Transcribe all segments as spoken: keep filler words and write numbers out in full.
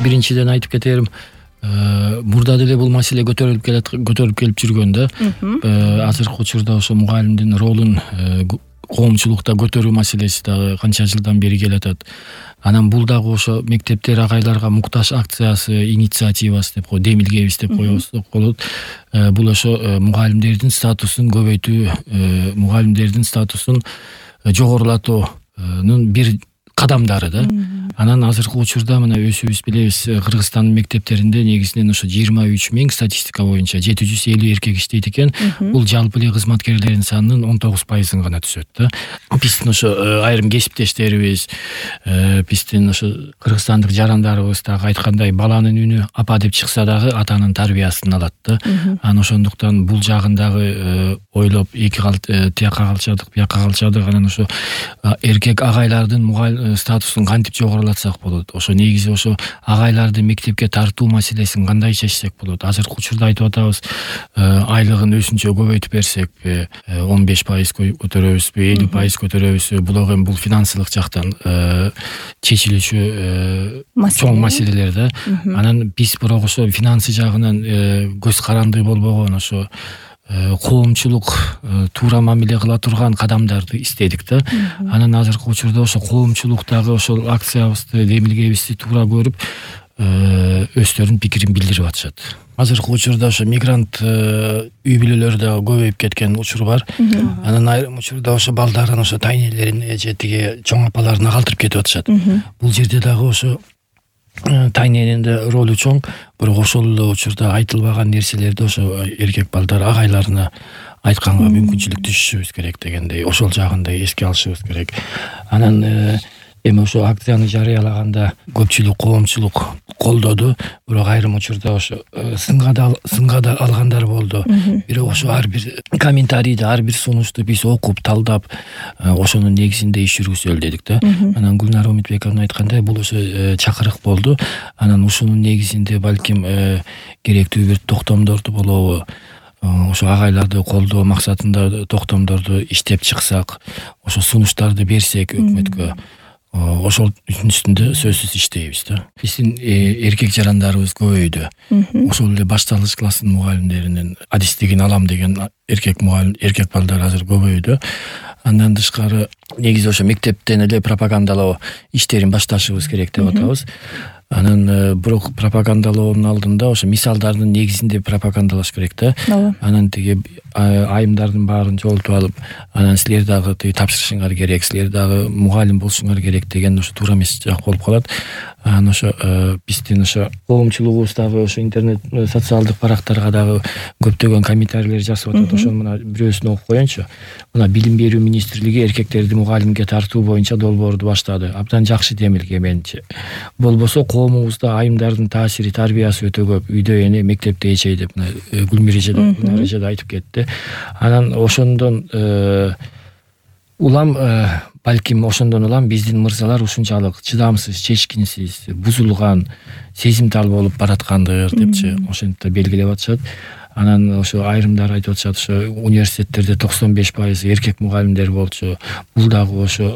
биринчиден айтып кетерим, мурда деле бул маселе көтөрүлүп келет көтөрүлүп келип жүргөн да. Азыркы учурда ошо мугалимдин ролун коомчулукта көтөрүү маселеси дагы канча жылдан бери келатат. Анан бул дагы ошо мектептер агайларга муктаж акциясы, инициативасы деп кой, демилгебиз деп коебуз болот. Бул ошо мугалимдердин статусун көбөйтүү, мугалимдердин статусун жогорулатуунун бир кадамдары да. Анан азыркы учурда мына өзүбүз билебиз, Кыргызстандын мектептеринде негизинен ошо жыйырма үч миң статистика боюнча жети жүз элүү эркек иштейт экен. Бул жалпы эле кызматкерлердин санынын он тогуз пайызын гана түзөт да. Биздин ошо айрым кесиптештерибиз, биздин ошо кыргызстандык жарандарыбыз дагы айткандай, баланын үнү апа деп чыкса дагы атанын тарбиясын алат да. Анан ошондуктан бул жагын дагы ойлоп, эки тияка калчадык, бияка калчадык. Анан ошо эркек агайлардын мугалим статусун кантип жогорулатсак болот? Ошо негизи ошо агайларды мектепке тартуу маселесин кандай чечсек болот? Азыркы учурда айтып атабыз, айлыгын өзүнчө көбөйтүп берсекпи, он беш пайыз көтөрөбүзбү, элүү пайыз көтөрөбүзбү? Бул эми бул финансылык жактан чечилүүчү чоң маселелер да. Анан биз бирок ошо финансы жагынан көз каранды болбогон, ошо коомчулук туура мамиле кыла турган кадамдарды издедик да. Анан азыркы учурда ошо коомчулуктагы ошол акциябызды, демилгебизди туура көрүп, өздөрүнүн пикирин билдирип атышат. Азыркы учурда ошо мигрант үй бүлөлөр да көбөйүп кеткен учур бар. Анан айрым учурда ошо балдарын ошо тайнелерине же тиги чоң апаларына калтырып кетип атышат. Бул жерде дагы ошо тайненин да ролу чоң, бирок ошол эле учурда айтылбаган нерселерди ошо эркек балдар агайларына айтканга мүмкүнчүлүк түшүшүбүз керек дегендей, ошол жагын да эске алышыбыз керек. Анан эми ошо акцияны жарыялаганда көпчүлүк коомчулук колдоду, бирок айрым учурда ошо сынга да сынга да алгандар болду. Бирок ошо ар бир комментарийди, ар бир сунушту биз окуп, талдап, ошонун негизинде иш жүргүзөлү дедик да. Анан Гүлнара Умитбековна айткандай, бул ошо чакырык болду. Анан ушунун негизинде балким керектүү бир токтомдорду болобу, ошо агайларды колдоо максатында токтомдорду иштеп чыксак, ошо сунуштарды берсек өкмөткө, ошол үстүндө сөзсүз иштейбиз да. Биздин эркек жарандарыбыз көбөйдү. Ошол эле башталгыч класстын мугалимдеринин адистигин алам деген эркек мугалим, эркек балдар азыр көбөйдү. Андан тышкары негизи ошо мектептен эле пропагандалоо иштерин башташыбыз керек деп атабыз. Анан бирок пропагандалоонун алдында ошо мисалдардын негизинде пропагандалаш керек да. Анан тиги айымдардын баарын жолтуп алып, анан силер дагы тиги тапшырышыңар керек, силер дагы мугалим болушуңар керек деген ошо туура эмес жак болуп калат. Анан ошо биздин ошо коомчулугубуз дагы ошо интернет социалдык барактарга дагы көптөгөн комментарийлер жасап атат. Ошону мына бирөөсүн окуп коеюнчу. Мына Билим берүү министрлиги эркектерди мугалимге тартуу боюнча долбоорду баштады. Абдан жакшы демилге менчи. Болбосо коомубузда айымдардын таасири, тарбиясы өтө көп. Үйдө эне, мектепте эчей деп Гүлмиреже да айтып кетти. Анан ошондон улам, балким ошондон улам биздин мырзалар ушунчалык чыдамсыз, чечкинсиз, бузулган, сезимтал болуп бараткандыр депчи ошентип белгилеп атышат. Анан ошо айрымдар айтып атышат, ошо университеттерде токсон беш пайыз эркек мугалимдер болчу. Бул дагы ошо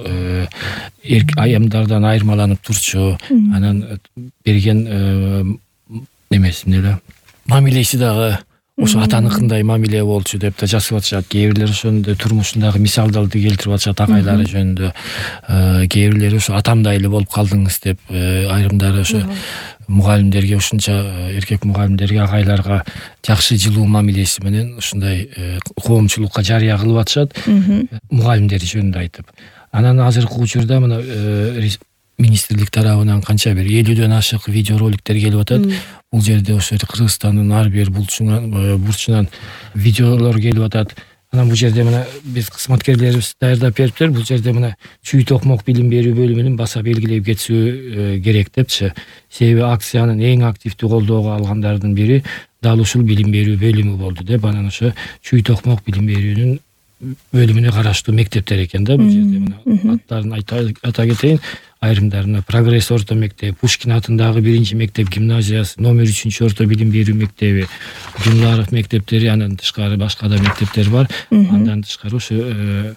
айымдардан айырмаланып турчу. Анан берген немесин эле мамилеси дагы ошо атаныкындай мамиле болчу деп да жазып атышат. Кээ бирлер ошондой турмушундагы мисалдарды келтирип атышат агайлары жөнүндө. Кээ бирлери ошо атамдай эле болуп калдыңыз деп, айрымдары ошо мугалимдерге, ушунча эркек мугалимдерге, агайларга жакшы жылуу мамилеси менен ушундай коомчулукка жарыя кылып атышат, мугалимдер жөнүндө айтып. Анан азыркы учурда мына министрлик тарабынан канча бир элүүдөн ашык видеороликтер келип атат. Бул жерде ошо Кыргызстандын ар бир бурчунан видеолор келип атат. Анан бул жерде мына биз кызматкерлерибиз даярдап бериптир. Бул жерде мына чүй токмок билим берүү бөлүмүнүн баса белгилеп кетүү керек депчи. Себеби акциянын эң активдүү колдоого алгандардын бири дал ушул билим берүү бөлүмү болду деп. Анан ошо чүй токмок билим берүүнүн бөлүмүнө караштуу мектептер экен да. Бул жерде мына аттарын айта кетейин. Айрымдарына Прогресс орто мектеп, Пушкин атындагы биринчи мектеп гимназиясы, номер үчүнчү орто билим берүү мектеби, Жумларов мектептери, андан тышкары башка да мектептер бар. Андан тышкары ошо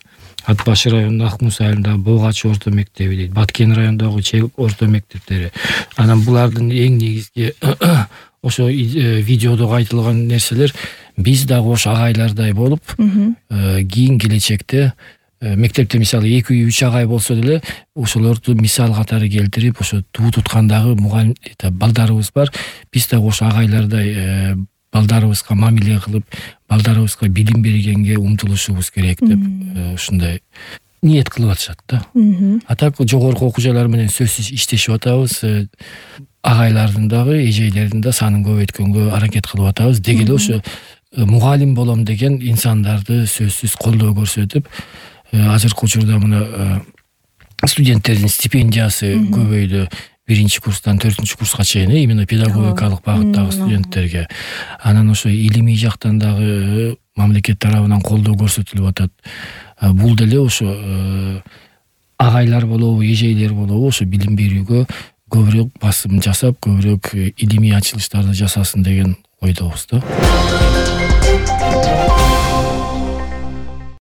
Ат Башы районунун Ак Муса айылындагы Боогач орто мектеби дейт, Баткен районундагы Чек орто мектептери. Анан булардын эң негизги ошо видеодо айтылган нерселер биз дагы ошо агайлардай болуп, кийин келечекте мектепте мисалы эки үч агай болсо деле ошолорду мисал катары келтирип, ошо туу туткандагы мугалим балдарыбыз бар. Биз дагы ошо агайлардай балдарыбызга мамиле кылып, балдарыбызга билим бергенге умтулушубуз керек деп ушундай ниет кылып атышат да. А так жогорку окуу жайлар менен сөзсүз иштешип атабыз. Агайлардын дагы, эжейлердин да санын көбөйткөнгө аракет кылып атабыз. Деги эле ошо мугалим болом деген инсандарды сөзсүз колдоо көрсөтүп, азыркы учурда мына студенттердин стипендиясы көбөйдү. Биринчи курстан төртүнчү курска чейин именно педагогикалык багыттагы студенттерге. Анан ошо илимий жактан дагы мамлекет тарабынан колдоо көрсөтүлүп атат. Бул деле ошо агайлар болобу, эжейлер болобу ошо билим берүүгө көбүрөөк басым жасап, көбүрөөк илимий ачылыштарды жасасын деген ойдобуз да.